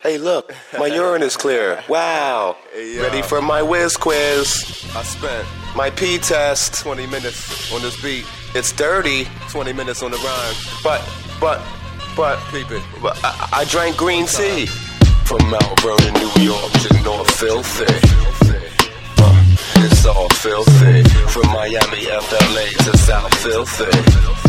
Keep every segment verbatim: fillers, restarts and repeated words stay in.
Hey look, my urine is clear. Wow. Hey, uh, Ready for my whiz quiz. I spent My pee test. twenty minutes on this beat, It's dirty, twenty minutes on the rhyme. but, but, but, Peep it. but I, I drank green tea. From Mount Vernon, New York to North Filthy. Uh, it's all filthy. From Miami, F L A to South Filthy.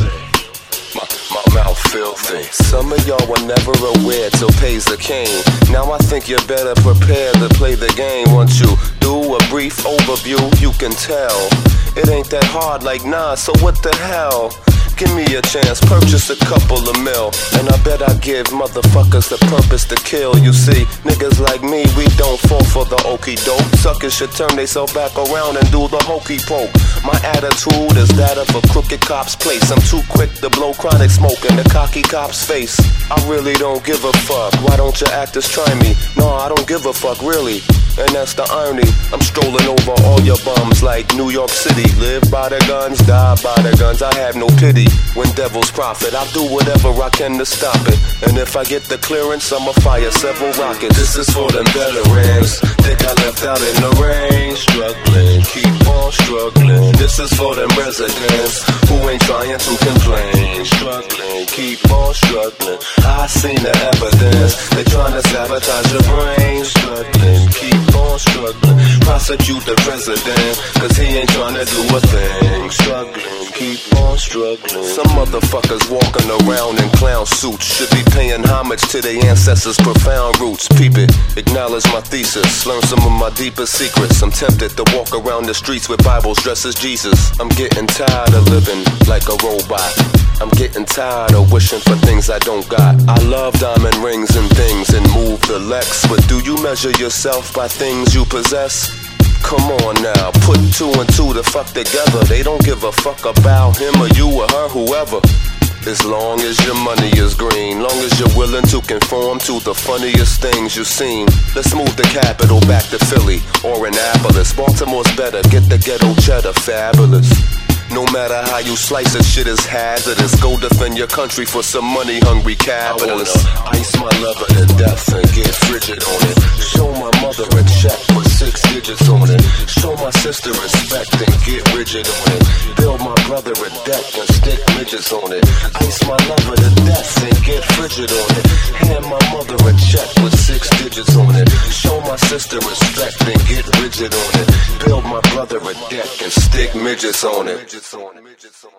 My, my mouth filthy. Some of y'all were never aware till pays the cane. Now I think you're better prepared to play the game. Once you do a brief overview, you can tell it ain't that hard, like nah, so what the hell? Give me a chance, purchase a couple of mil, and I bet I give motherfuckers the purpose to kill. You see, niggas like me, we don't fall for the okey doke. Suckers should turn theyself back around and do the hokey poke. My attitude is that of a crooked cop's place. I'm too quick to blow chronic smoke in the cocky cop's face. I really don't give a fuck, why don't you actors try me? No, I don't give a fuck, really. And that's the irony, I'm strolling over all your bums like New York City. Live by the guns, die by the guns, I have no pity. When devils profit, I'll do whatever I can to stop it. And if I get the clearance, I'ma fire several rockets. This is for them veterans that got left out in the rain, struggling, keep on struggling. This is for them residents who ain't trying to complain, struggling, keep on struggling. I seen the evidence, they trying to sabotage your brain, struggling, keep on struggling. Prosecute the president, cause he ain't trying to do a thing, struggling, keep on struggling. Some motherfuckers walking around in clown suits should be paying homage to their ancestors' profound roots. Peep it, acknowledge my thesis, learn some of my deepest secrets. I'm tempted to walk around the streets with Bibles dressed as Jesus. I'm getting tired of living like a robot. I'm getting tired of wishing for things I don't got. I love diamond rings and things and move the Lex, but do you measure yourself by things you possess? Come on now, put two and two to fuck together. They don't give a fuck about him or you or her, whoever. As long as your money is green, long as you're willing to conform to the funniest things you've seen. Let's move the capital back to Philly or Annapolis. Baltimore's better, get the ghetto cheddar, fabulous. No matter how you slice it, shit is hazardous. Go defend your country for some money-hungry capitalists. I wanna ice my lover to death and get frigid on it. Show my mother a check with six digits on it. Show my sister respect and get rigid on it. Build my brother a deck and stick midgets on it. Ice my lover to death and get frigid on it. Hand my mother a check with six digits on it. Show my sister respect and get rigid on it. Build my brother a deck and stick midgets on it. Midgets on it.